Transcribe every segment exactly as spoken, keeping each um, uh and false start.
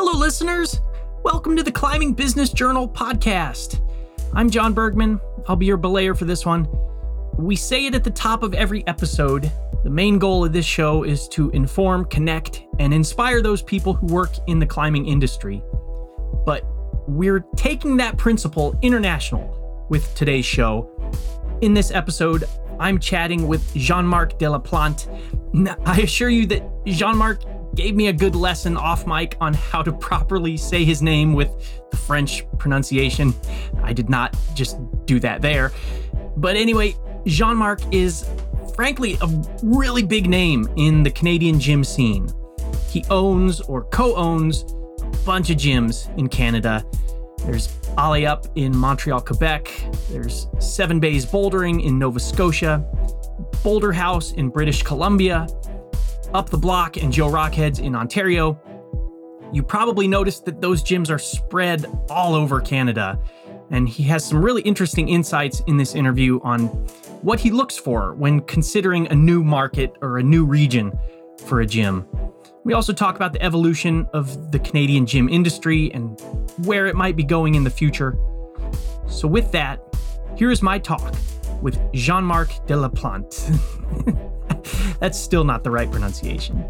Hello, listeners. Welcome to the Climbing Business Journal podcast. I'm John Bergman. I'll be your belayer for this one. We say it at the top of every episode. The main goal of this show is to inform, connect, and inspire those people who work in the climbing industry. But we're taking that principle international with today's show. In this episode, I'm chatting with Jean-Marc Delaplante. I assure you that Jean-Marc gave me a good lesson off mic on how to properly say his name with the French pronunciation. I did not just do that there. But anyway, Jean-Marc is frankly a really big name in the Canadian gym scene. He owns or co-owns a bunch of gyms in Canada. There's Alley Up in Montreal, Quebec. There's Seven Bays Bouldering in Nova Scotia, Boulder House in British Columbia, Up the Block and Joe Rockheads in Ontario. You probably noticed that those gyms are spread all over Canada, and he has some really interesting insights in this interview on what he looks for when considering a new market or a new region for a gym. We also talk about the evolution of the Canadian gym industry and where it might be going in the future. So with that, here is my talk with Jean-Marc Delaplante. That's still not the right pronunciation.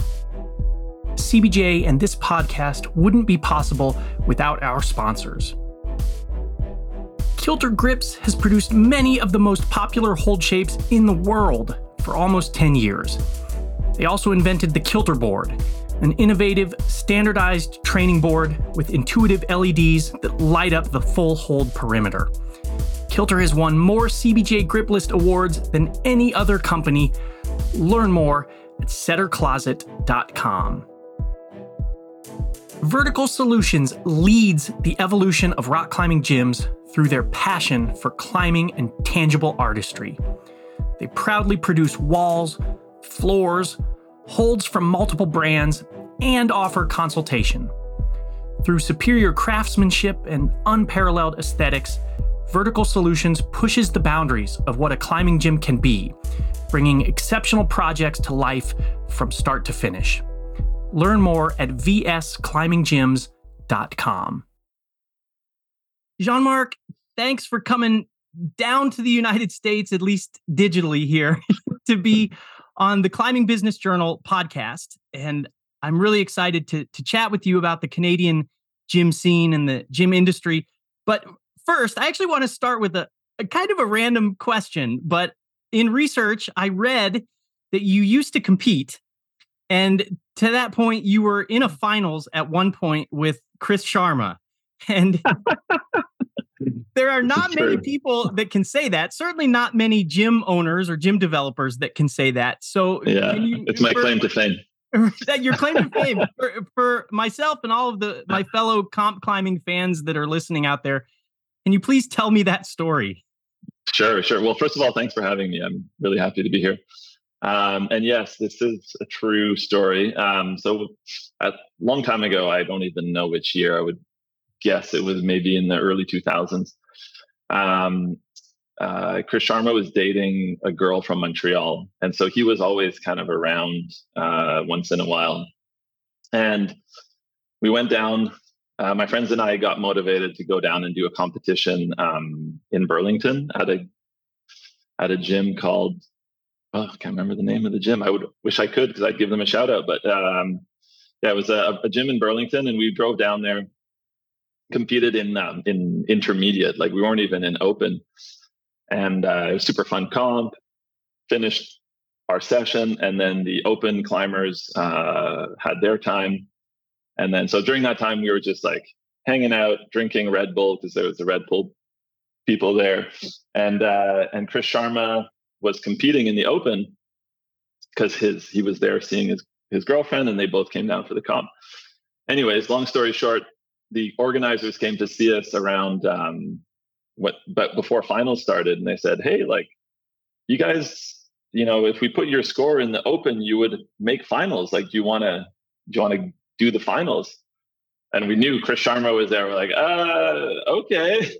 C B J and this podcast wouldn't be possible without our sponsors. Kilter Grips has produced many of the most popular hold shapes in the world for almost ten years. They also invented the Kilter Board, an innovative, standardized training board with intuitive L E Ds that light up the full hold perimeter. Kilter has won more C B J Grip List awards than any other company. Learn more at setter closet dot com. Vertical Solutions leads the evolution of rock climbing gyms through their passion for climbing and tangible artistry. They proudly produce walls, floors, holds from multiple brands, and offer consultation. Through superior craftsmanship and unparalleled aesthetics, Vertical Solutions pushes the boundaries of what a climbing gym can be, bringing exceptional projects to life from start to finish. Learn more at v s climbing gyms dot com. Jean-Marc, thanks for coming down to the United States, at least digitally here, to be on the Climbing Business Journal podcast. And I'm really excited to, to chat with you about the Canadian gym scene and the gym industry. But first, I actually want to start with a, a kind of a random question. But in research, I read that you used to compete. And to that point, you were in a finals at one point with Chris Sharma. And there are not many people that can say that. Certainly not many gym owners or gym developers that can say that. So yeah, you, it's my for, claim to fame. That your claim to fame. For, for myself and all of the my fellow comp climbing fans that are listening out there, can you please tell me that story? Sure, sure. Well, first of all, thanks for having me. I'm really happy to be here. Um, and yes, this is a true story. Um, so a long time ago, I don't even know which year, I would guess it was maybe in the early two thousands. Um, uh, Chris Sharma was dating a girl from Montreal. And so he was always kind of around uh, once in a while. And we went down, uh, my friends and I got motivated to go down and do a competition um, in Burlington at a, at a gym called, oh, I can't remember the name of the gym. I would wish I could, because I'd give them a shout out. But um, yeah, it was a, a gym in Burlington, and we drove down there, competed in um, in intermediate, like we weren't even in open, and uh, it was super fun comp. Finished our session, and then the open climbers uh, had their time, and then so during that time we were just like hanging out, drinking Red Bull, because there was the Red Bull people there, and uh, and Chris Sharma was competing in the open because his he was there seeing his his girlfriend, and they both came down for the comp. Anyways, long story short, the organizers came to see us around um, what, but before finals started, and they said, "Hey, like, you guys, you know, if we put your score in the open, you would make finals. Like, do you want to, do you want to do the finals?" And we knew Chris Sharma was there. We're like, uh, okay.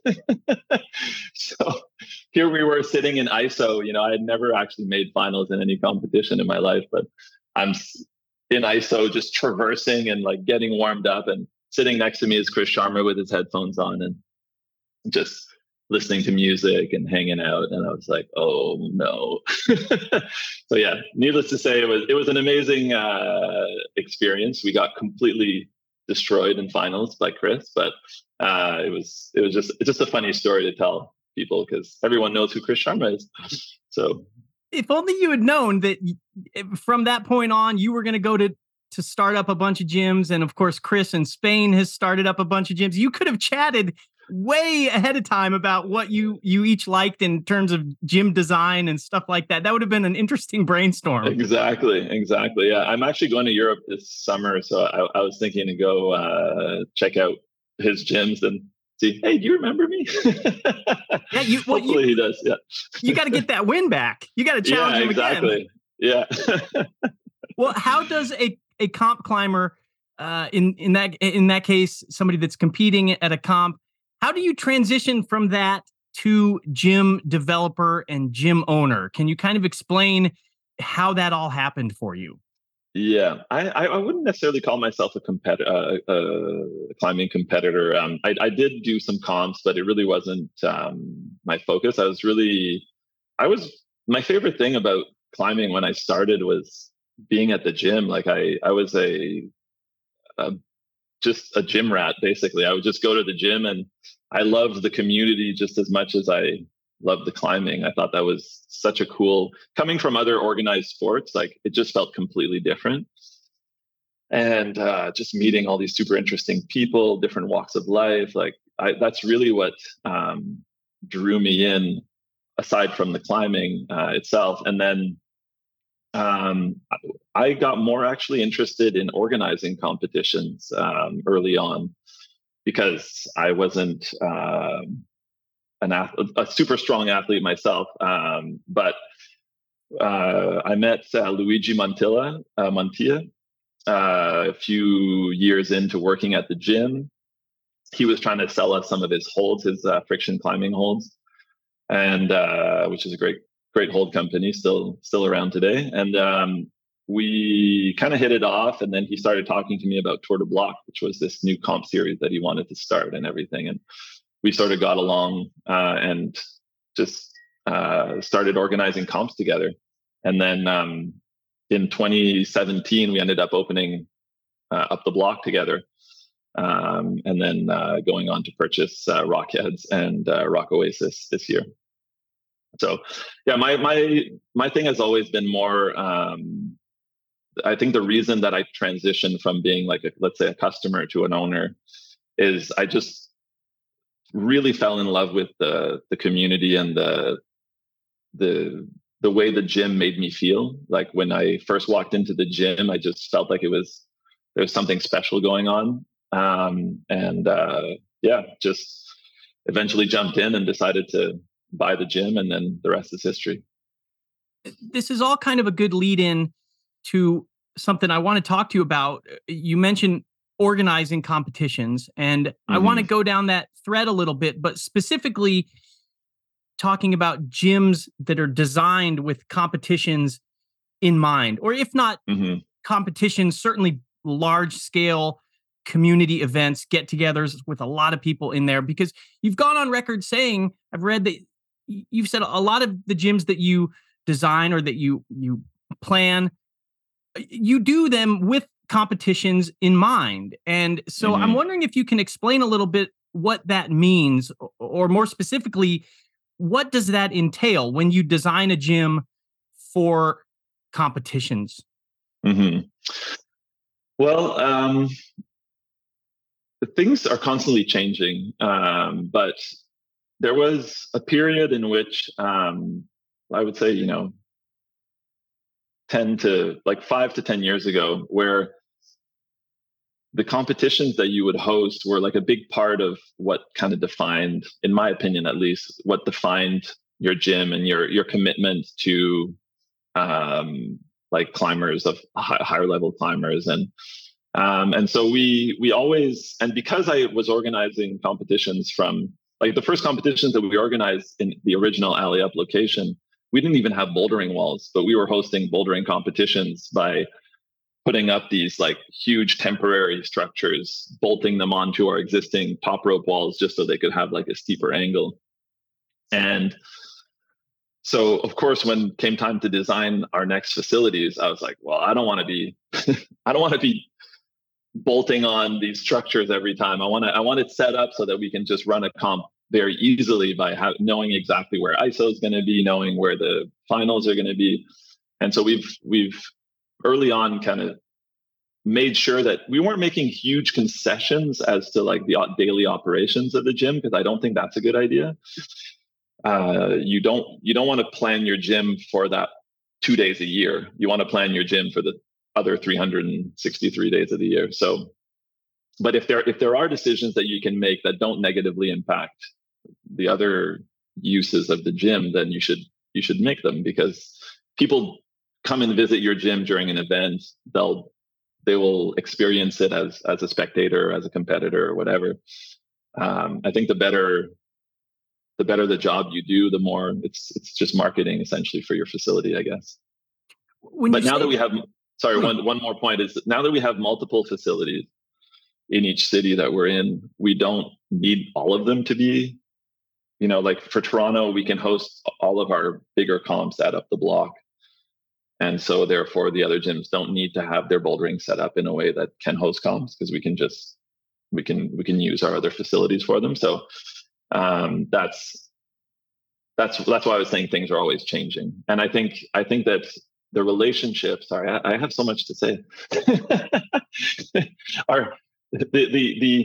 So here we were sitting in I S O. You know, I had never actually made finals in any competition in my life, but I'm in I S O, just traversing and like getting warmed up, and sitting next to me is Chris Sharma with his headphones on and just listening to music and hanging out. And I was like, oh no. So yeah, needless to say, it was, it was an amazing uh, experience. We got completely destroyed in finals by Chris, but uh, it was, it was just, it's just a funny story to tell people because everyone knows who Chris Sharma is. So if only you had known that from that point on, you were going to go to, to start up a bunch of gyms. And of course, Chris in Spain has started up a bunch of gyms. You could have chatted way ahead of time about what you, you each liked in terms of gym design and stuff like that. That would have been an interesting brainstorm. Exactly. Exactly. Yeah. I'm actually going to Europe this summer. So I, I was thinking to go uh, check out his gyms and see, hey, do you remember me? Yeah, you, well, Hopefully you, he does. Yeah. You got to get that win back. You got to challenge yeah, him exactly. again. Yeah. Well, how does a, a comp climber uh, in, in that, in that case, somebody that's competing at a comp, how do you transition from that to gym developer and gym owner? Can you kind of explain how that all happened for you? Yeah, I, I wouldn't necessarily call myself a competitor, uh, a climbing competitor. Um, I, I did do some comps, but it really wasn't um, my focus. I was really, I was, my favorite thing about climbing when I started was being at the gym. Like I, I was a, a just a gym rat, basically. I would just go to the gym, and I loved the community just as much as I loved the climbing. I thought that was such a cool, coming from other organized sports, like it just felt completely different. And uh, just meeting all these super interesting people, different walks of life. Like I, that's really what um, drew me in, aside from the climbing uh, itself. And then um, I got more actually interested in organizing competitions um, early on, because I wasn't um, an athlete, a super strong athlete myself. Um, but uh, I met uh, Luigi Montilla, uh, Montilla uh, a few years into working at the gym. He was trying to sell us some of his holds, his uh, friction climbing holds, and uh, which is a great, great hold company, still still around today. And um, we kind of hit it off, and then he started talking to me about Tour de Bloc, which was this new comp series that he wanted to start and everything. And we sort of got along uh, and just uh, started organizing comps together. And then um, in twenty seventeen, we ended up opening uh, Up the Block together. Um, and then uh, going on to purchase uh, Rockheads and uh, Rock Oasis this year. So, yeah, my my my thing has always been more. Um, I think the reason that I transitioned from being like, a, let's say, a customer to an owner is I just really fell in love with the the community and the the the way the gym made me feel. Like when I first walked into the gym, I just felt like it was there's something special going on. Um, and uh, yeah, just eventually jumped in and decided to buy the gym, and then the rest is history. This is all kind of a good lead in to something I want to talk to you about. You mentioned organizing competitions, and mm-hmm. I want to go down that thread a little bit, but specifically talking about gyms that are designed with competitions in mind, or if not mm-hmm. competitions, certainly large scale community events, get-togethers with a lot of people in there, because you've gone on record saying, I've read that you've said a lot of the gyms that you design or that you you plan, you do them with competitions in mind. And so mm-hmm. I'm wondering if you can explain a little bit what that means, or more specifically, what does that entail when you design a gym for competitions? Mm-hmm. Well, um, things are constantly changing, um, but there was a period in which um, I would say, you know, ten to like five to ten years ago, where the competitions that you would host were like a big part of what kind of defined, in my opinion, at least, what defined your gym and your your commitment to um, like climbers, of high, higher level climbers. And um, and so we we always, and because I was organizing competitions from like the first competitions that we organized in the original Alley Up location, we didn't even have bouldering walls, but we were hosting bouldering competitions by putting up these like huge temporary structures, bolting them onto our existing top rope walls just so they could have like a steeper angle. And so, of course, when came time to design our next facilities, I was like, well, I don't want to be, I don't want to be bolting on these structures every time. I want to, I want it set up so that we can just run a comp very easily by ha- knowing exactly where I S O is going to be, knowing where the finals are going to be. And so we've, we've early on kind of made sure that we weren't making huge concessions as to like the daily operations of the gym, because I don't think that's a good idea. Uh, you don't you don't want to plan your gym for that two days a year. You want to plan your gym for the other three hundred sixty-three days of the year. So, but if there if there are decisions that you can make that don't negatively impact the other uses of the gym, then you should you should make them, because people come and visit your gym during an event. They'll they will experience it as as a spectator, as a competitor, or whatever. Um, I think the better. the better the job you do, the more it's it's just marketing essentially for your facility, I guess. When but now that we have, sorry, wait. one one more point is that now that we have multiple facilities in each city that we're in, we don't need all of them to be, you know, like for Toronto, we can host all of our bigger comps at Up the Block. And so therefore the other gyms don't need to have their bouldering set up in a way that can host comps, because we can just, we can, we can use our other facilities for them. So Um, that's that's that's why I was saying things are always changing, and I think I think that the relationship. Sorry, I, I have so much to say. are the the the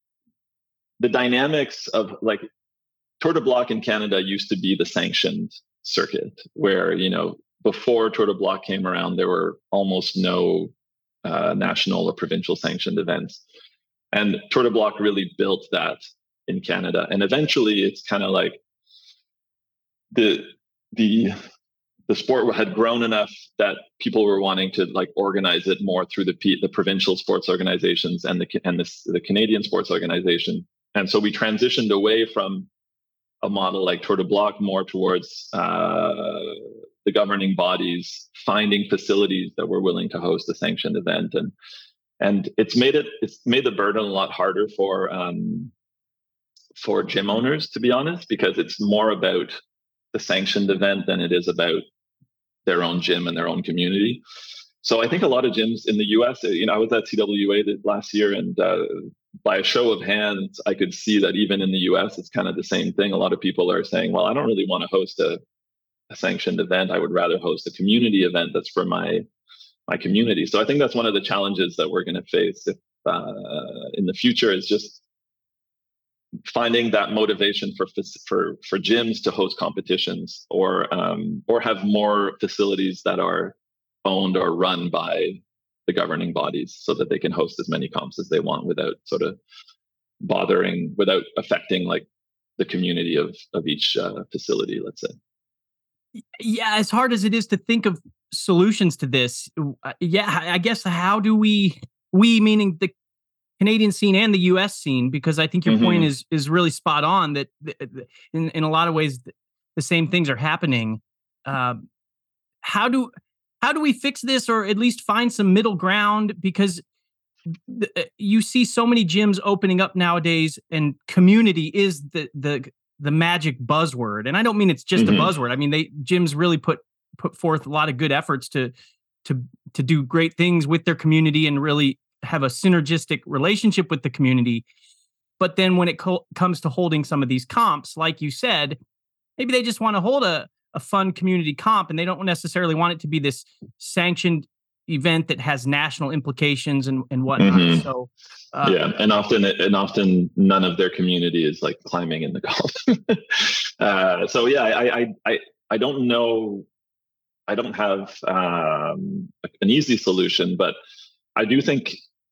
the dynamics of like Tour de Bloc in Canada used to be the sanctioned circuit, where, you know, before Tour de Bloc came around, there were almost no uh, national or provincial sanctioned events, and Tour de Bloc really built that in Canada. And eventually it's kind of like the the the sport had grown enough that people were wanting to like organize it more through the P, the provincial sports organizations and the and the, the Canadian sports organization. And so we transitioned away from a model like Tour de Bloc more towards uh, the governing bodies finding facilities that were willing to host a sanctioned event. And and it's made it it's made the burden a lot harder for um, for gym owners, to be honest, because it's more about the sanctioned event than it is about their own gym and their own community. So I think a lot of gyms in the U S, you know, I was at C W A last year, and uh, by a show of hands, I could see that even in the U S, it's kind of the same thing. A lot of people are saying, well, I don't really want to host a, a sanctioned event. I would rather host a community event that's for my my community. So I think that's one of the challenges that we're going to face if, uh, in the future, is just finding that motivation for for for gyms to host competitions, or um, or have more facilities that are owned or run by the governing bodies, so that they can host as many comps as they want without sort of bothering, without affecting like the community of of each uh, facility, let's say. Yeah, as hard as it is to think of solutions to this, yeah, I guess how do we we meaning the Canadian scene and the U S scene, because I think your mm-hmm. point is is really spot on, that in, in a lot of ways the same things are happening. Um, how do how do we fix this, or at least find some middle ground? Because th- you see so many gyms opening up nowadays, and community is the the the magic buzzword. And I don't mean it's just mm-hmm. a buzzword. I mean, they gyms really put put forth a lot of good efforts to to to do great things with their community and really have a synergistic relationship with the community. But then when it co- comes to holding some of these comps, like you said, maybe they just want to hold a, a fun community comp, and they don't necessarily want it to be this sanctioned event that has national implications and, and whatnot. Mm-hmm. So uh, yeah, and often and often none of their community is like climbing in the golf. uh, so yeah, I, I I I don't know. I don't have um, an easy solution, but I do think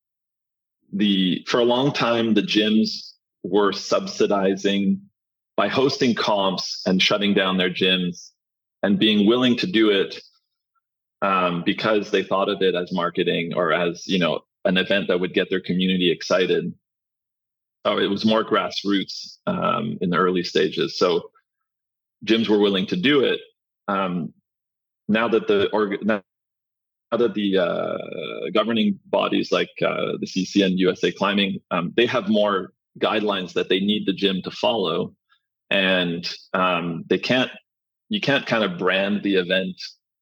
the for a long time the gyms were subsidizing by hosting comps and shutting down their gyms and being willing to do it um, because they thought of it as marketing, or as, you know, an event that would get their community excited. Or it was more grassroots um, in the early stages. So gyms were willing to do it. Um, now that the org- now now that the uh, governing bodies like uh, the C C and U S A Climbing, um, they have more guidelines that they need the gym to follow, and um, they can't. You can't kind of brand the event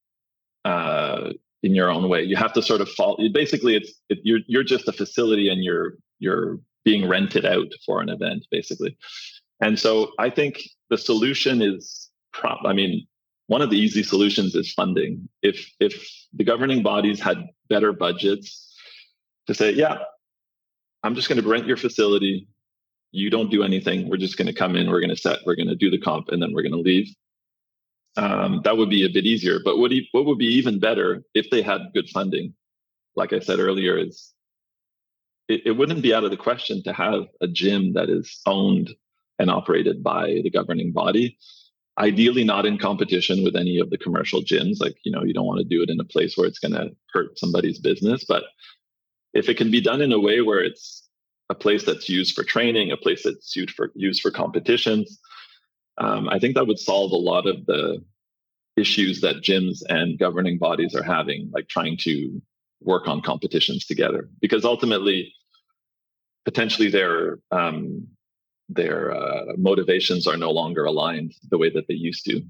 uh, in your own way. You have to sort of follow. Basically, it's it, you're you're just a facility, and you're you're being rented out for an event, basically. And so I think the solution is, prop. I mean, one of the easy solutions is funding. If if the governing bodies had better budgets to say, yeah, I'm just going to rent your facility. You don't do anything. We're just going to come in. We're going to set. We're going to do the comp, and then we're going to leave. Um, that would be a bit easier. But what e- what would be even better if they had good funding? Like I said earlier, is it, it wouldn't be out of the question to have a gym that is owned and operated by the governing body. Ideally, not in competition with any of the commercial gyms. Like, you know, you don't want to do it in a place where it's going to hurt somebody's business. But if it can be done in a way where it's a place that's used for training, a place that's used for used for competitions, um, I think that would solve a lot of the issues that gyms and governing bodies are having, like trying to work on competitions together. Because ultimately, potentially their um, their uh, motivations are no longer aligned the way that they used to.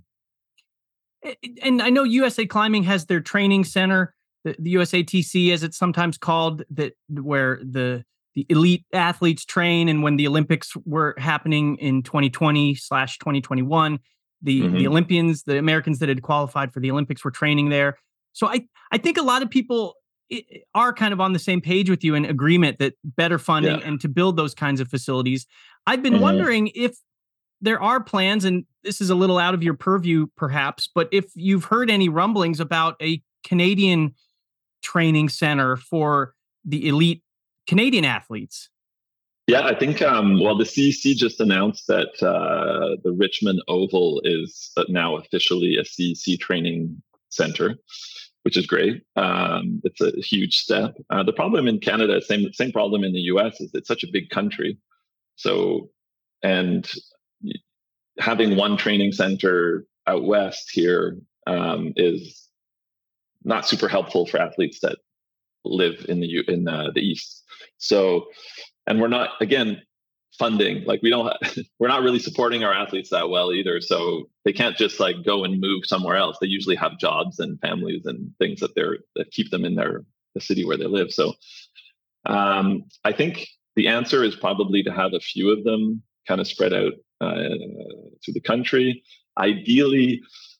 And I know U S A Climbing has their training center, the, the U S A T C, as it's sometimes called, that where the the elite athletes train. And when the Olympics were happening in twenty twenty slash twenty twenty-one, the mm-hmm. the Olympians, the Americans that had qualified for the Olympics, were training there. So I I think a lot of people are kind of on the same page with you in agreement that better funding yeah. and to build those kinds of facilities. I've been mm-hmm. wondering if there are plans, and this is a little out of your purview perhaps, but if you've heard any rumblings about a Canadian training center for the elite Canadian athletes. Yeah, I think, um, well, the C E C just announced that uh, the Richmond Oval is now officially a C E C training center, which is great. Um, it's a huge step. Uh, the problem in Canada, same same problem in the U S, is it's such a big country. So, and having one training center out west here um, is not super helpful for athletes that live in the in uh, the east. So, and we're not, again, funding, like we don't, we're not really supporting our athletes that well either. So they can't just like go and move somewhere else. They usually have jobs and families and things that they're, that keep them in their, the city where they live. So um, I think the answer is probably to have a few of them kind of spread out uh, through the country. Ideally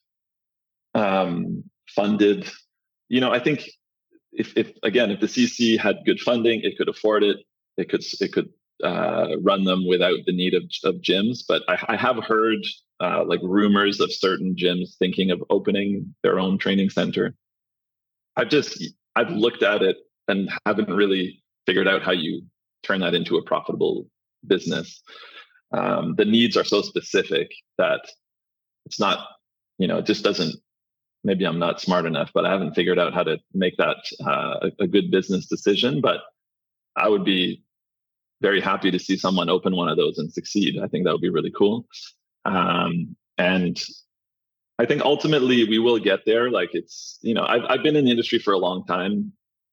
um, funded, you know, I think if, if, again, if the C C had good funding, it could afford it. It could, it could, Uh, run them without the need of, of gyms. But I, I have heard uh, like rumors of certain gyms thinking of opening their own training center. I've just, I've looked at it and haven't really figured out how you turn that into a profitable business. Um, the needs are so specific that it's not, you know, it just doesn't, maybe I'm not smart enough, but I haven't figured out how to make that uh, a, a good business decision. But I would be very happy to see someone open one of those and succeed. I think that would be really cool. Um, and I think ultimately we will get there. Like it's, you know, I've, I've been in the industry for a long time,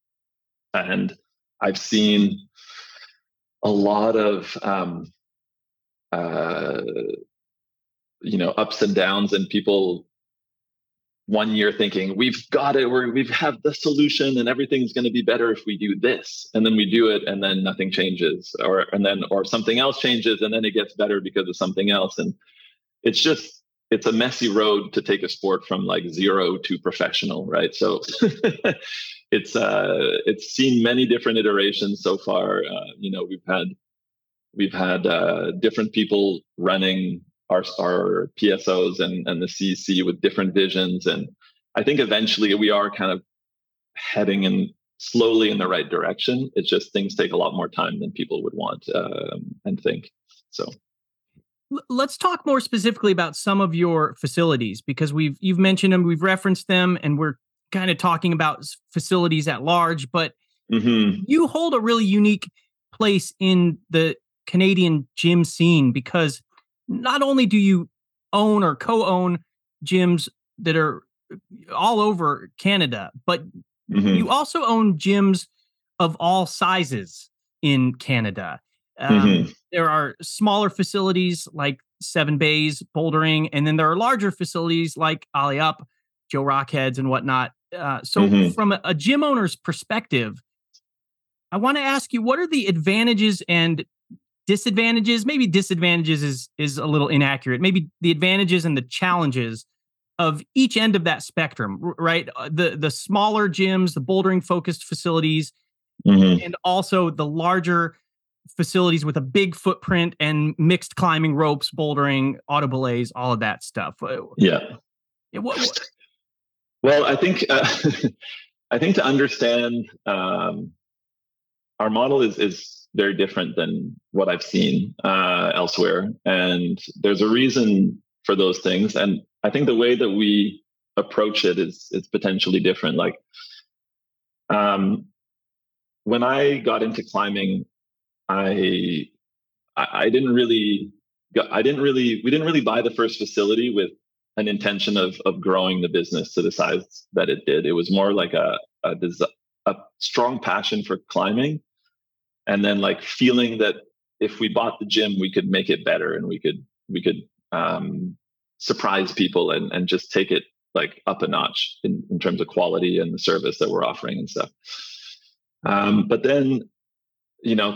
and I've seen a lot of, um, uh, you know, ups and downs, and people one year thinking we've got it, we're, we've have the solution and everything's going to be better if we do this. And then we do it and then nothing changes, or, and then, or something else changes and then it gets better because of something else. And it's just, it's a messy road to take a sport from like zero to professional. Right. So it's, uh, it's seen many different iterations so far. Uh, you know, we've had, we've had, uh, different people running Our, our P S Os and, and the C E C with different visions. And I think eventually we are kind of heading in slowly in the right direction. It's just things take a lot more time than people would want um, and think. So let's talk more specifically about some of your facilities, because we've you've mentioned them, we've referenced them, and we're kind of talking about facilities at large. But mm-hmm. you hold a really unique place in the Canadian gym scene, because not only do you own or co-own gyms that are all over Canada, but Mm-hmm. You also own gyms of all sizes in Canada. Um, Mm-hmm. There are smaller facilities like Seven Bays, Bouldering, and then there are larger facilities like Alley Up, Joe Rockheads, and whatnot. Uh, so, Mm-hmm. from a, a gym owner's perspective, I want to ask you, what are the advantages and disadvantages? Maybe disadvantages is is a little inaccurate. Maybe the advantages and the challenges of each end of that spectrum, right? Uh, The the smaller gyms, the bouldering focused facilities, Mm-hmm. and also the larger facilities with a big footprint and mixed climbing ropes, bouldering, auto belays, all of that stuff. Uh, Yeah. What, what, Well, I think uh, I think to understand um, our model is is very different than what I've seen uh, elsewhere, and there's a reason for those things. And I think the way that we approach it is is potentially different. Like um, when I got into climbing, I I, I didn't really I didn't really we didn't really buy the first facility with an intention of of growing the business to the size that it did. It was more like a a, a strong passion for climbing, and then like feeling that if we bought the gym, we could make it better, and we could we could um, surprise people and and just take it like up a notch in, in terms of quality and the service that we're offering and stuff. Um, but then, you know,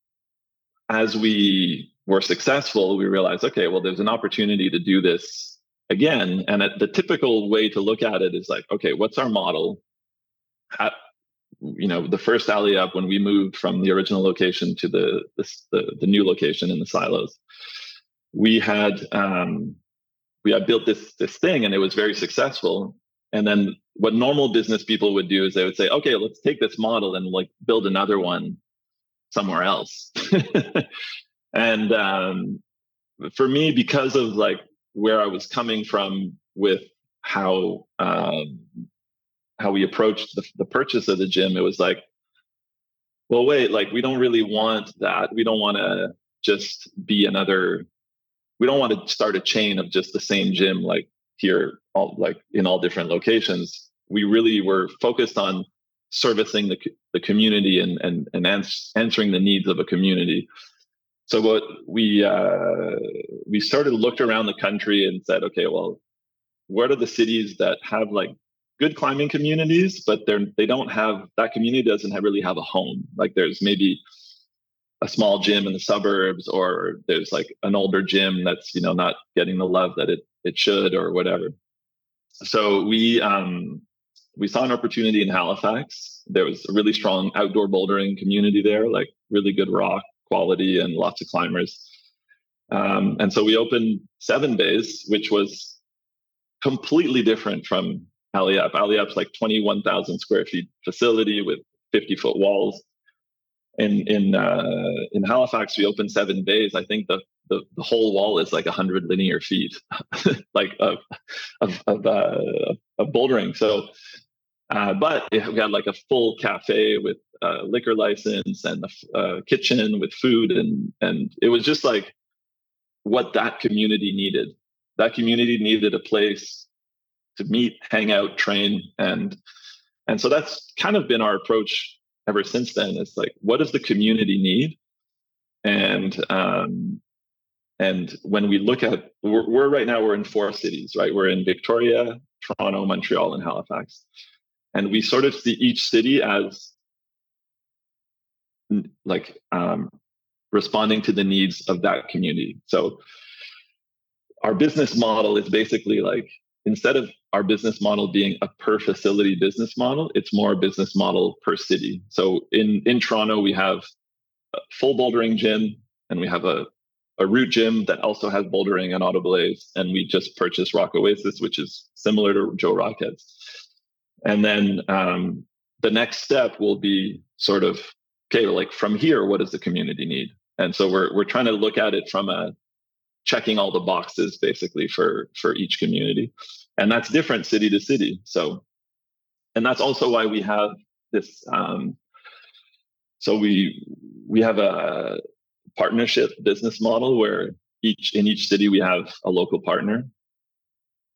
as we were successful, we realized, okay, well, there's an opportunity to do this again. And the typical way to look at it is like, okay, what's our model? How, you know, the first Alley Up, when we moved from the original location to the the, the, the new location in the silos, we had um, we had built this this thing, and it was very successful. And then what normal business people would do is they would say, okay, let's take this model and like build another one somewhere else. And um, for me, because of like where I was coming from with how um, how we approached the, the purchase of the gym, it was like, well, wait, like we don't really want that. We don't want to just be another. We don't want to start a chain of just the same gym, like here, all like in all different locations. We really were focused on servicing the the community and and and ans- answering the needs of a community. So what we uh, we started looked around the country and said, okay, well, what are the cities that have like good climbing communities, but they're they don't have that community doesn't have, really have a home. Like there's maybe a small gym in the suburbs, or there's like an older gym that's, you know, not getting the love that it it should, or whatever. So we um, we saw an opportunity in Halifax. There was a really strong outdoor bouldering community there, like really good rock quality and lots of climbers. Um, and so we opened Seven Bays, which was completely different from Alley Up. Alley Up's like twenty-one thousand square feet facility with fifty foot walls. In in uh, in Halifax, we opened Seven Bays. I think the the, the whole wall is like one hundred linear feet, like of of of, uh, of bouldering. So, uh, but it had like a full cafe with a liquor license and a uh, kitchen with food, and and it was just like what that community needed. That community needed a place to meet, hang out, train, and and so that's kind of been our approach ever since then. It's like, what does the community need? And um, and when we look at, we're, we're right now we're in four cities, right? We're in Victoria, Toronto, Montreal, and Halifax, and we sort of see each city as like um, responding to the needs of that community. So our business model is basically like, instead of our business model being a per facility business model, it's more a business model per city. So in, in Toronto, we have a full bouldering gym, and we have a, a root gym that also has bouldering and auto belays. And we just purchased Rock Oasis, which is similar to Joe Rockheads. And then um, the next step will be sort of, okay, like from here, what does the community need? And so we're we're trying to look at it from a checking all the boxes basically for for each community, and that's different city to city. So, and that's also why we have this. Um, so we we have a partnership business model where each in each city we have a local partner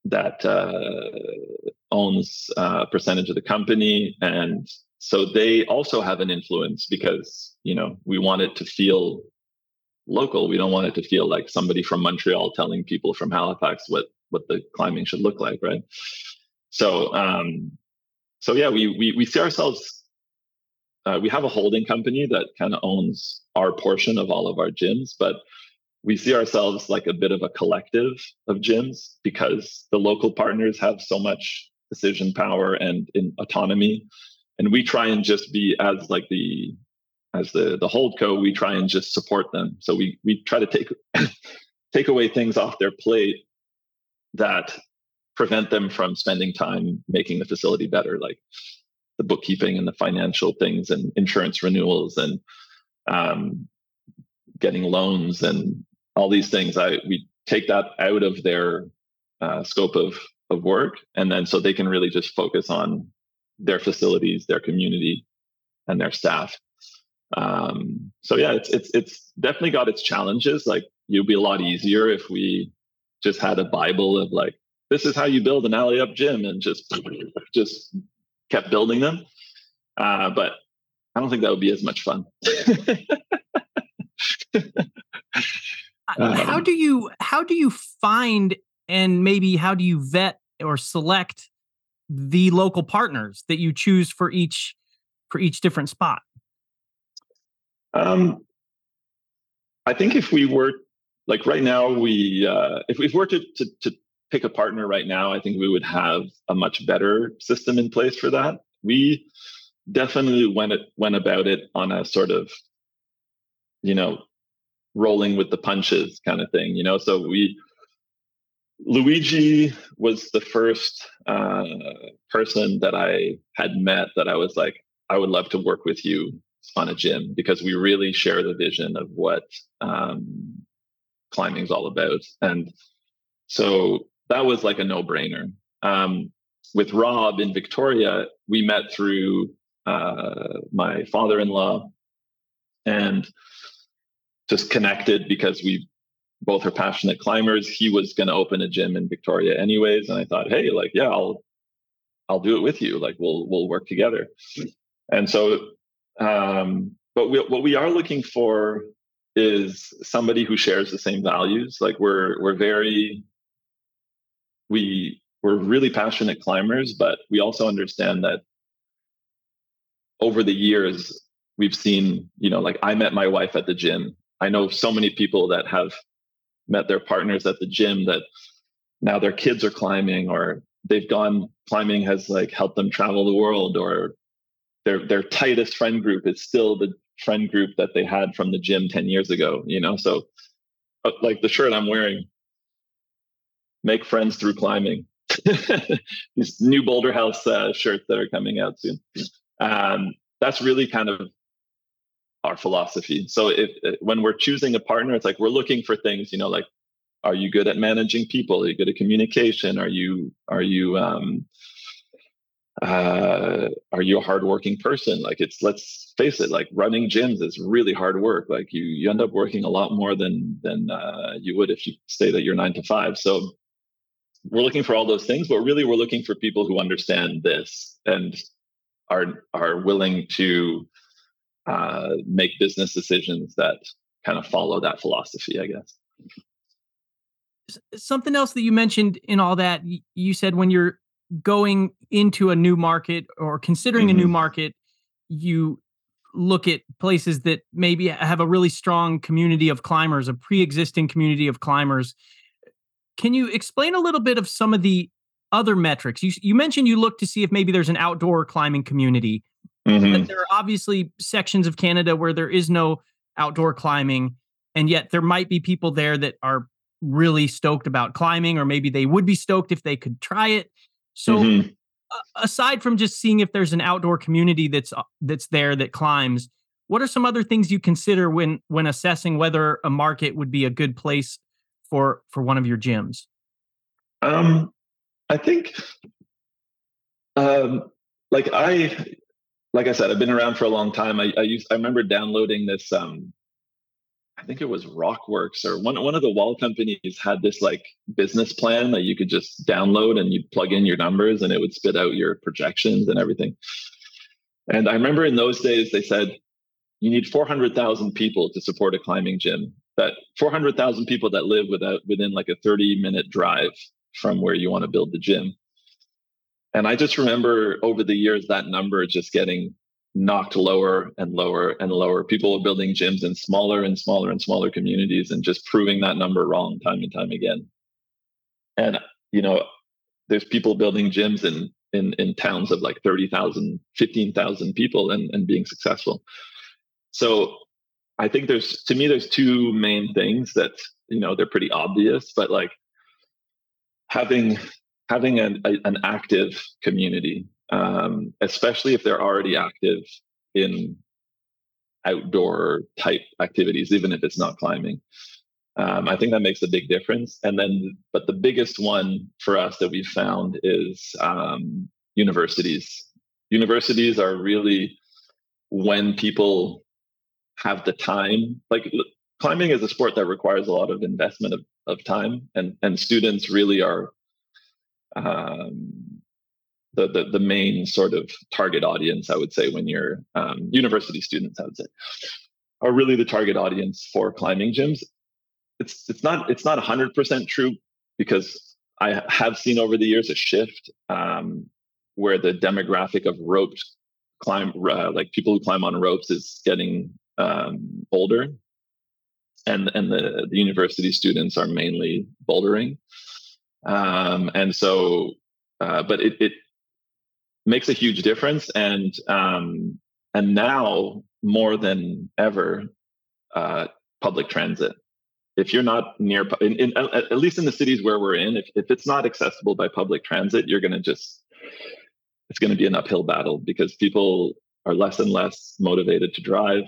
that uh, owns a percentage of the company, and so they also have an influence because you know we want it to feel local. We don't want it to feel like somebody from Montreal telling people from Halifax what what the climbing should look like, right? So um, so yeah, we we we see ourselves. Uh, we have a holding company that kind of owns our portion of all of our gyms, but we see ourselves like a bit of a collective of gyms because the local partners have so much decision power and in autonomy, and we try and just be as like the as the the holdco. We try and just support them. So we we try to take take away things off their plate that prevent them from spending time making the facility better, like the bookkeeping and the financial things and insurance renewals and um, getting loans and all these things. I we take that out of their uh, scope of of work, and then so they can really just focus on their facilities, their community, and their staff. Um, so yeah, it's it's it's definitely got its challenges. Like it'd be a lot easier if we just had a Bible of like, this is how you build an alley up gym, and just just kept building them. Uh, but I don't think that would be as much fun. um, how do you how do you find and maybe how do you vet or select the local partners that you choose for each for each different spot? Um, I think if we were like right now, we uh, if, if we were to, to to pick a partner right now, I think we would have a much better system in place for that. We definitely went it went about it on a sort of, you know, rolling with the punches kind of thing, you know. So we Luigi was the first uh, person that I had met that I was like, I would love to work with you on a gym because we really share the vision of what um, climbing is all about. And so that was like a no-brainer. Um, with Rob in Victoria, we met through uh, my father-in-law and just connected because we both are passionate climbers. He was going to open a gym in Victoria anyways. And I thought, hey, like, yeah, I'll, I'll do it with you. Like we'll, we'll work together. And so, um, but we, what we are looking for is somebody who shares the same values. Like we're, we're very, we, we're really passionate climbers, but we also understand that over the years, we've seen, you know, like I met my wife at the gym. I know so many people that have met their partners at the gym that now their kids are climbing, or they've gone climbing has like helped them travel the world, or their their tightest friend group is still the friend group that they had from the gym ten years ago, you know? So like the shirt I'm wearing, make friends through climbing. These new Boulder House uh, shirts that are coming out soon. Um, that's really kind of our philosophy. So if when we're choosing a partner, it's like we're looking for things, you know, like, are you good at managing people? Are you good at communication? Are you are you um, uh, are you a hardworking person? Like it's let's face it, like running gyms is really hard work. Like you you end up working a lot more than than uh, you would if you stayed at your nine to five. So we're looking for all those things, but really we're looking for people who understand this and are are willing to uh, make business decisions that kind of follow that philosophy, I guess. Something else that you mentioned in all that, you said when you're going into a new market or considering mm-hmm. a new market, you look at places that maybe have a really strong community of climbers, a pre-existing community of climbers. Can you explain a little bit of some of the other metrics? You, you mentioned you look to see if maybe there's an outdoor climbing community. Mm-hmm. But there are obviously sections of Canada where there is no outdoor climbing, and yet there might be people there that are really stoked about climbing, or maybe they would be stoked if they could try it. So mm-hmm. uh, aside from just seeing if there's an outdoor community that's uh, that's there that climbs, what are some other things you consider when when assessing whether a market would be a good place for for one of your gyms? Um, I think, um, like I. Like I said, I've been around for a long time. I, I used, I remember downloading this um, I think it was Rockworks or one one of the wall companies had this like business plan that you could just download and you'd plug in your numbers and it would spit out your projections and everything. And I remember in those days they said you need four hundred thousand people to support a climbing gym. That four hundred thousand people that live without within like a thirty minute drive from where you want to build the gym. And I just remember over the years that number just getting knocked lower and lower and lower. People were building gyms in smaller and smaller and smaller communities and just proving that number wrong time and time again. And, you know, there's people building gyms in in, in towns of like thirty thousand, fifteen thousand people and, and being successful. So I think there's, to me, there's two main things that, you know, they're pretty obvious, but like having having an, a, an active community, um, especially if they're already active in outdoor type activities, even if it's not climbing. Um, I think that makes a big difference. And then, but the biggest one for us that we've found is um, universities. Universities are really when people have the time. Like climbing is a sport that requires a lot of investment of, of time, and and students really are um, the, the the main sort of target audience. I would say when you're um, university students, I would say, are really the target audience for climbing gyms. It's it's not it's not one hundred percent true, because I have seen over the years a shift um, where the demographic of roped climb, uh, like people who climb on ropes, is getting um, older, and and the, the university students are mainly bouldering, um, and so, uh, but it, it makes a huge difference, and um, and now more than ever, uh, public transit. If you're not near, in, in, at least in the cities where we're in, if, if it's not accessible by public transit, you're going to just, it's going to be an uphill battle, because people are less and less motivated to drive,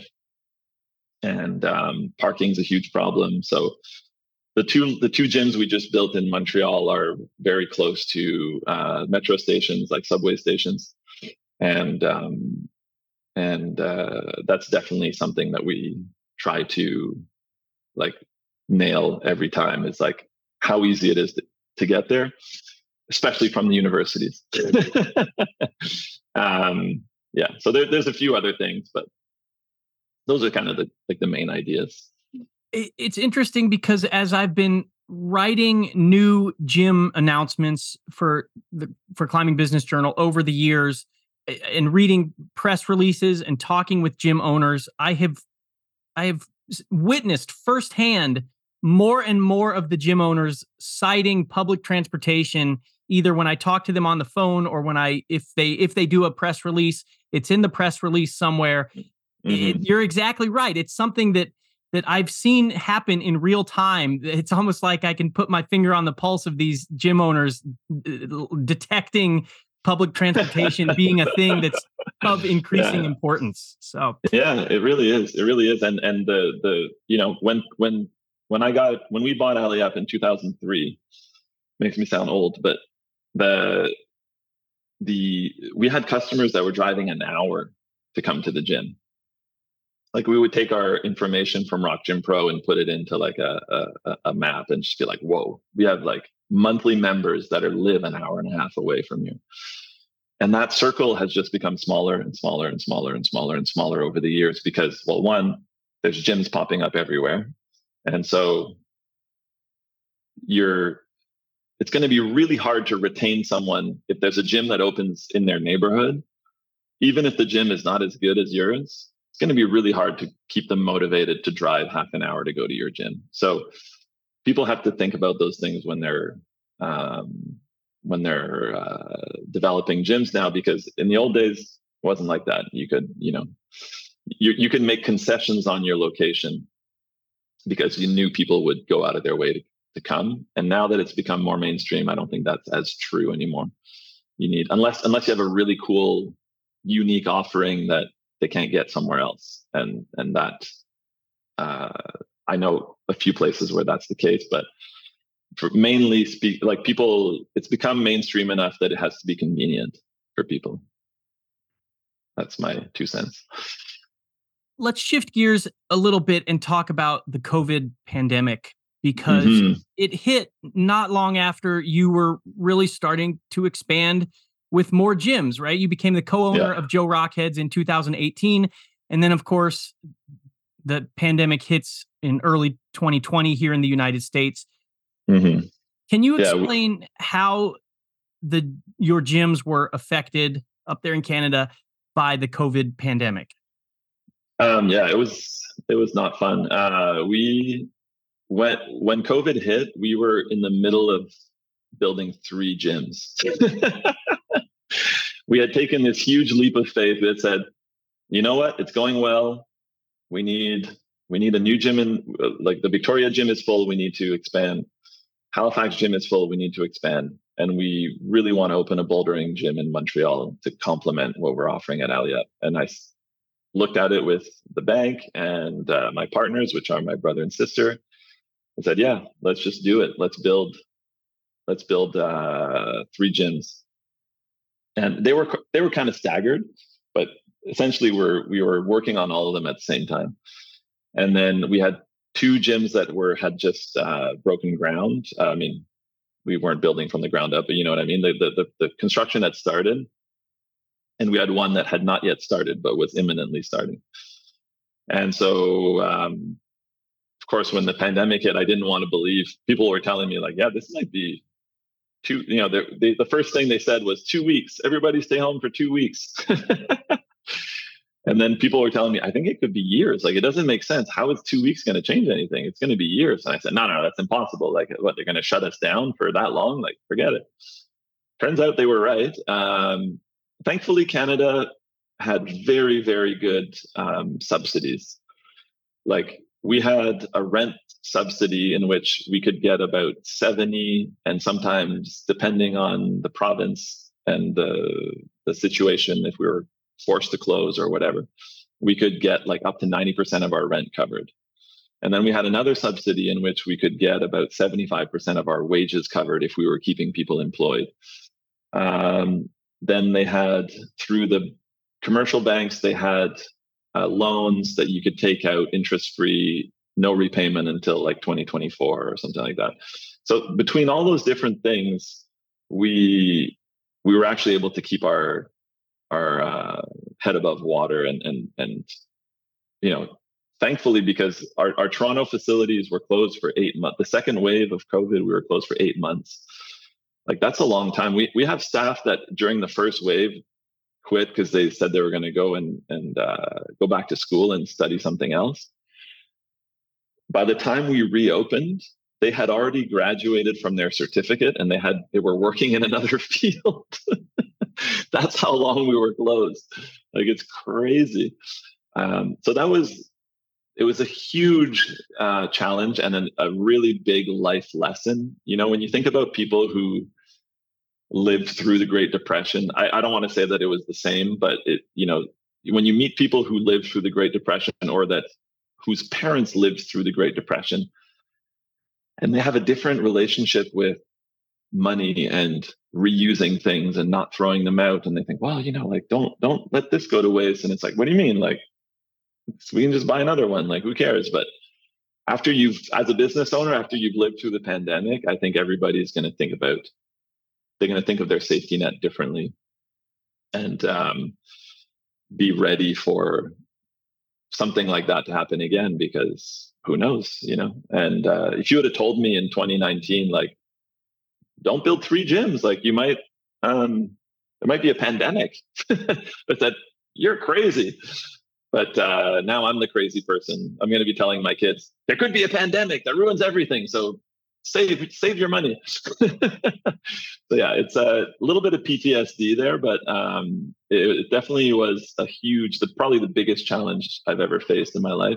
and um, parking is a huge problem. So the two the two gyms we just built in Montreal are very close to uh, metro stations, like subway stations, and um, and uh, that's definitely something that we try to like nail every time. Is like how easy it is to, to get there, especially from the universities. um, yeah, so there, there's a few other things, but those are kind of the like the main ideas. It's interesting because as I've been writing new gym announcements for the for Climbing Business Journal over the years, and reading press releases and talking with gym owners, I have I have witnessed firsthand more and more of the gym owners citing public transportation, either when I talk to them on the phone or when I, if they, if they do a press release, it's in the press release somewhere. Mm-hmm. It, you're exactly right. It's something that, that I've seen happen in real time. It's almost like I can put my finger on the pulse of these gym owners, detecting public transportation being a thing that's of increasing yeah. importance. So yeah, it really is. It really is. And and the the you know when when when I got when we bought Ally Up in two thousand three, makes me sound old, but the the we had customers that were driving an hour to come to the gym. Like we would take our information from Rock Gym Pro and put it into like a a, a map and just be like, whoa, we have like monthly members that are live an hour and a half away from you. And that circle has just become smaller and smaller and smaller and smaller and smaller over the years because, well, one, there's gyms popping up everywhere. And so you're, it's going to be really hard to retain someone if there's a gym that opens in their neighborhood. Even if the gym is not as good as yours, it's going to be really hard to keep them motivated to drive half an hour to go to your gym. So people have to think about those things when they're um, when they're uh, developing gyms now, because in the old days it wasn't like that. You could, you know, you you can make concessions on your location because you knew people would go out of their way to, to come. And now that it's become more mainstream, I don't think that's as true anymore. You need, unless unless you have a really cool, unique offering that they can't get somewhere else, and and that uh, I know a few places where that's the case, but for mainly speak like people, it's become mainstream enough that it has to be convenient for people. That's my two cents. let's shift gears a little bit and talk about the COVID pandemic, because Mm-hmm. it hit not long after you were really starting to expand with more gyms, right? You became the co-owner Yeah. of Joe Rockheads in two thousand eighteen. And then, of course, the pandemic hits in early twenty twenty here in the United States. Mm-hmm. Can you Yeah, we- explain how the your gyms were affected up there in Canada by the COVID pandemic? Um, yeah, it was it was not fun. Uh, we when when COVID hit, we were in the middle of building three gyms. We had taken this huge leap of faith that said, you know what, it's going well. We need we need a new gym in, like the Victoria gym is full. We need to expand. Halifax gym is full. We need to expand, and we really want to open a bouldering gym in Montreal to complement what we're offering at Aliat. And I looked at it with the bank and uh, my partners, which are my brother and sister, and said, "Yeah, let's just do it. Let's build, let's build uh, three gyms." And they were they were kind of staggered, but essentially we're we were working on all of them at the same time. And then we had two gyms that were had just uh, broken ground. Uh, I mean, we weren't building from the ground up, but you know what I mean. The the the, the construction had started. And we had one that had not yet started, but was imminently starting. And so, um, of course, when the pandemic hit, I didn't want to believe. People were telling me, like, yeah, this might be two, you know, they, the first thing they said was two weeks. Everybody stay home for two weeks. And then people were telling me, I think it could be years. Like, it doesn't make sense. How is two weeks going to change anything? It's going to be years. And I said, no, no, that's impossible. Like, what, they're going to shut us down for that long? Like, forget it. Turns out they were right. Um, thankfully, Canada had very, very good um, subsidies. Like, we had a rent subsidy in which we could get about seventy, and sometimes, depending on the province and the, the situation, if we were forced to close or whatever, we could get like up to ninety percent of our rent covered. And then we had another subsidy in which we could get about seventy-five percent of our wages covered if we were keeping people employed. Um, then they had, through the commercial banks, they had uh, loans that you could take out interest-free, no repayment until like twenty twenty-four or something like that. So between all those different things, we we were actually able to keep our our uh, head above water, and and and you know, thankfully, because our, our Toronto facilities were closed for eight months. The second wave of COVID, we were closed for eight months. Like, that's a long time. We we have staff that during the first wave quit because they said they were going to go and and uh, go back to school and study something else. By the time we reopened, they had already graduated from their certificate, and they had they were working in another field. That's how long we were closed. Like, it's crazy. Um, so that was, it was a huge uh, challenge and a, a really big life lesson. You know, when you think about people who lived through the Great Depression, I, I don't want to say that it was the same, but it, you know, when you meet people who lived through the Great Depression, or that whose parents lived through the Great Depression, and they have a different relationship with money and reusing things and not throwing them out, and they think, well, you know, like, don't don't let this go to waste. And it's like, what do you mean? Like, we can just buy another one. Like, who cares? But after you've, as a business owner, after you've lived through the pandemic, I think everybody's going to think about, they're going to think of their safety net differently, and um, be ready for something like that to happen again, because who knows, you know? And uh, if you would have told me in twenty nineteen, like, don't build three gyms, like, you might, um, there might be a pandemic, but that, you're crazy. But uh, now I'm the crazy person. I'm going to be telling my kids, there could be a pandemic that ruins everything, so save save your money. So yeah, it's a little bit of P T S D there, but um, it, it definitely was a huge, the, probably the biggest challenge I've ever faced in my life.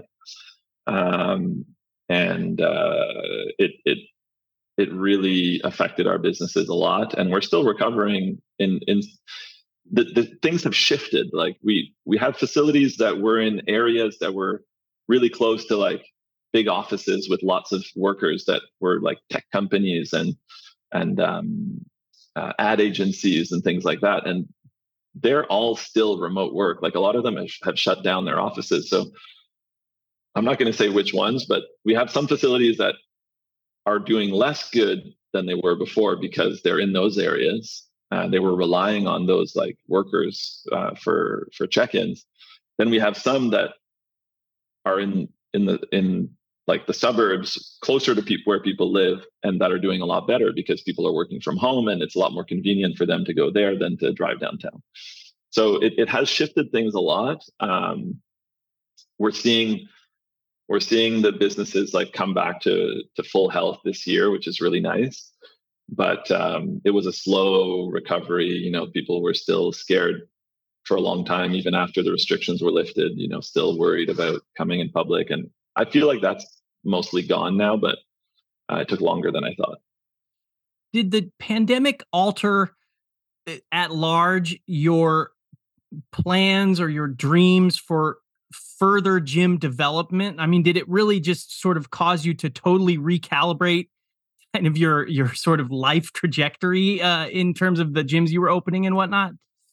Um, and uh, it it it really affected our businesses a lot, and we're still recovering. In in the, the things have shifted. Like, we we have facilities that were in areas that were really close to like big offices with lots of workers that were like tech companies and and um, uh, ad agencies and things like that. And they're all still remote work. Like a lot of them have, have shut down their offices. So I'm not going to say which ones, but we have some facilities that are doing less good than they were before because they're in those areas. Uh, they were relying on those like workers uh, for for check-ins. Then we have some that are in in the in like the suburbs closer to people where people live, and that are doing a lot better because people are working from home, and it's a lot more convenient for them to go there than to drive downtown. So it, it has shifted things a lot. Um, we're seeing we're seeing the businesses like come back to to full health this year, which is really nice. But um, it was a slow recovery. You know, people were still scared for a long time, even after the restrictions were lifted. You know, still worried about coming in public, and I feel like that's mostly gone now. But uh, it took longer than I thought. Did the pandemic alter at large your plans or your dreams for further gym development? I mean, did it really just sort of cause you to totally recalibrate kind of your your sort of life trajectory uh, in terms of the gyms you were opening and whatnot?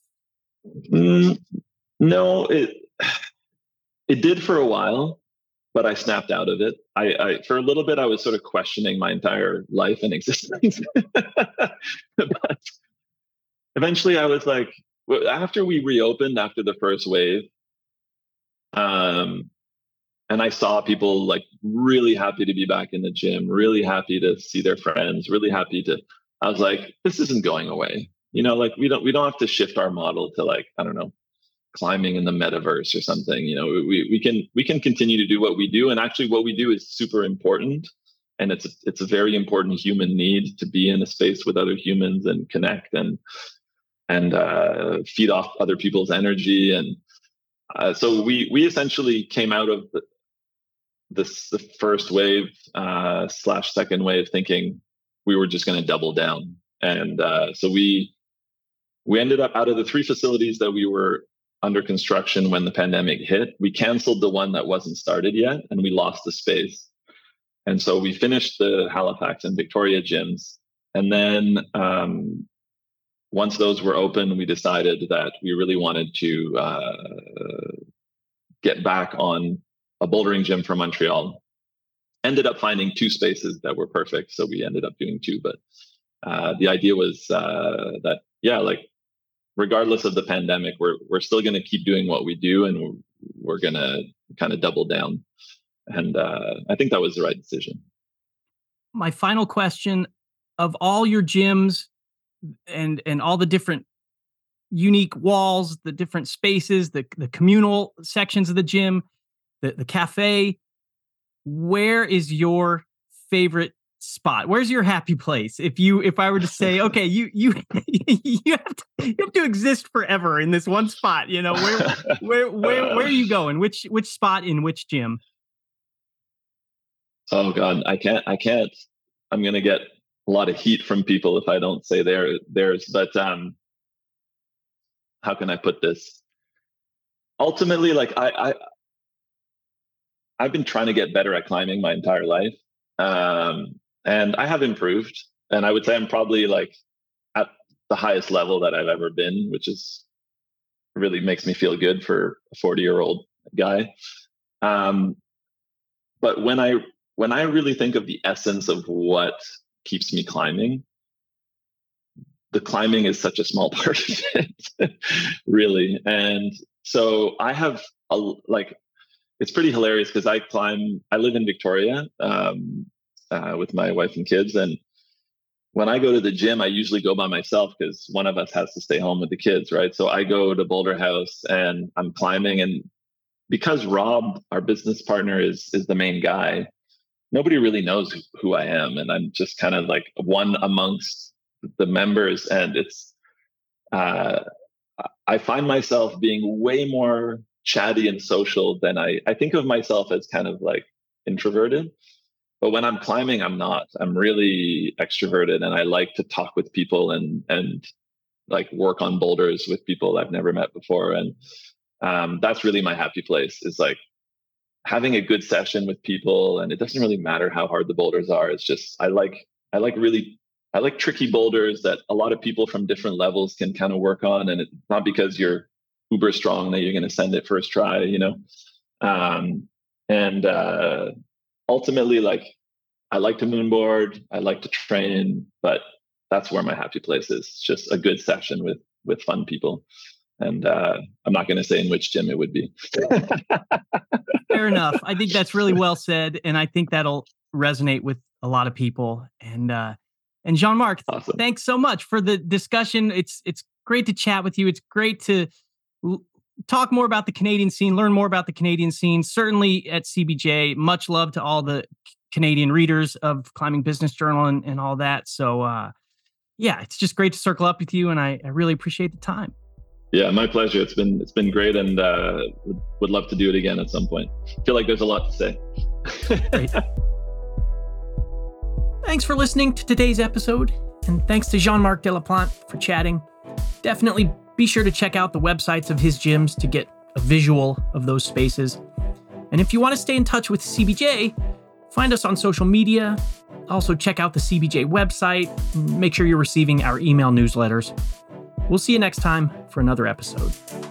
Mm, no, it it did for a while, but I snapped out of it. I, I for a little bit I was sort of questioning my entire life and existence. But eventually I was like, after we reopened after the first wave, um, and I saw people like really happy to be back in the gym, really happy to see their friends, really happy to, I was like, this isn't going away. You know, like we don't, we don't have to shift our model to like, I don't know, climbing in the metaverse or something. You know, we, we can, we can continue to do what we do. And actually what we do is super important. And it's, it's a very important human need to be in a space with other humans and connect and, and uh, feed off other people's energy. And uh, so we, we essentially came out of the, this the first wave uh, slash second wave thinking we were just going to double down, and uh, so we we ended up, out of the three facilities that we were under construction when the pandemic hit, we canceled the one that wasn't started yet, and we lost the space. And so we finished the Halifax and Victoria gyms, and then um, once those were open, we decided that we really wanted to uh, get back on a bouldering gym from Montreal. Ended up finding two spaces that were perfect, so we ended up doing two. But uh, the idea was uh, that, yeah, like regardless of the pandemic, we're we're still going to keep doing what we do, and we're, we're going to kind of double down. And uh, I think that was the right decision. My final question: of all your gyms and and all the different unique walls, the different spaces, the the communal sections of the gym, the, the cafe, where is your favorite spot? Where's your happy place? If you, if I were to say, okay, you, you, you have to, you have to exist forever in this one spot, you know, where, where, where, where are you going? Which, which spot in which gym? Oh God, I can't, I can't, I'm going to get a lot of heat from people if I don't say their, theirs, but um, how can I put this? Ultimately, like I, I, I've been trying to get better at climbing my entire life. Um, and I have improved. And I would say I'm probably like at the highest level that I've ever been, which is really makes me feel good for a forty year old guy. Um, but when I, when I really think of the essence of what keeps me climbing, the climbing is such a small part of it, really. And so I have a, like, it's pretty hilarious because I climb, I live in Victoria um, uh, with my wife and kids. And when I go to the gym, I usually go by myself because one of us has to stay home with the kids, right? So I go to Boulder House and I'm climbing. And because Rob, our business partner, is is the main guy, nobody really knows who, who I am. And I'm just kind of like one amongst the members. And it's, uh, I find myself being way more chatty and social than I, I think of myself as kind of like introverted. But when I'm climbing, I'm not. I'm really extroverted, and I like to talk with people and and like work on boulders with people I've never met before. And um, that's really my happy place, is like having a good session with people. And it doesn't really matter how hard the boulders are. It's just I like I like really I like tricky boulders that a lot of people from different levels can kind of work on. And it's not because you're uber strong that you're going to send it first try, you know? Um, and uh, ultimately, like, I like to moonboard, I like to train, but that's where my happy place is. It's just a good session with with fun people. And uh, I'm not going to say in which gym it would be. Fair enough. I think that's really well said. And I think that'll resonate with a lot of people. And uh, and Jean-Marc, awesome. Thanks so much for the discussion. It's it's great to chat with you. It's great to l- talk more about the Canadian scene, learn more about the Canadian scene. Certainly at C B J, much love to all the Canadian readers of Climbing Business Journal and, and all that. So uh, yeah, it's just great to circle up with you. And I, I really appreciate the time. Yeah, my pleasure. It's been it's been great, and uh, would, would love to do it again at some point. I feel like there's a lot to say. Great. Thanks for listening to today's episode, and thanks to Jean-Marc Delaplante for chatting. Definitely be sure to check out the websites of his gyms to get a visual of those spaces. And if you want to stay in touch with C B J, find us on social media. Also check out the C B J website. Make sure you're receiving our email newsletters. We'll see you next time for another episode.